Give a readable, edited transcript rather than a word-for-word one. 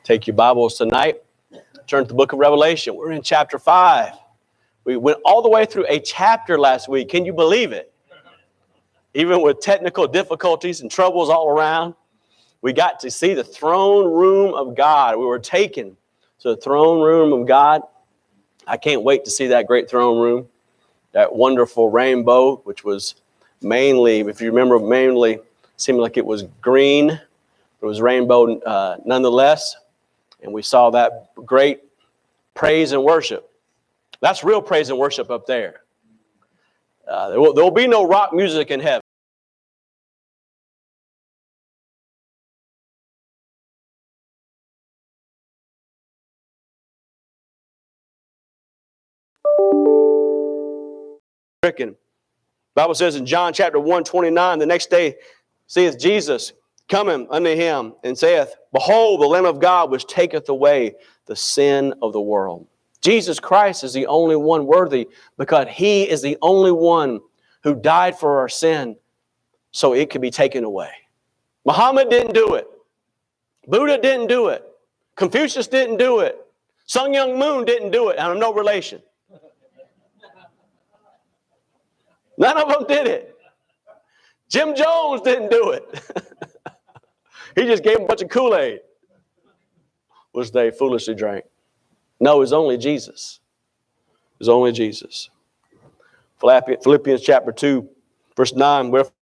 Take your Bibles tonight. Turn to the book of Revelation. We're in chapter 5. We went all the way through a chapter last week. Can you believe it? Even with technical difficulties and troubles all around, we got to see the throne room of God. We were taken to the throne room of God. I can't wait to see that great throne room, that wonderful rainbow, which was mainly, if you remember, seemed like it was green. It was rainbow nonetheless. And we saw that great praise and worship. That's real praise and worship up there. There will be no rock music in heaven. The Bible says in John chapter 1:29, the next day seeth Jesus coming unto him and saith, Behold, the Lamb of God which taketh away the sin of the world. Jesus Christ is the only one worthy because he is the only one who died for our sin so it could be taken away. Muhammad didn't do it. Buddha didn't do it. Confucius didn't do it. Sun Myung Moon didn't do it. And I'm no relation. None of them did it. Jim Jones didn't do it. He just gave them a bunch of Kool-Aid, which they foolishly drank. No, it's only Jesus. It's only Jesus. Philippians chapter 2, verse 9. Wherefore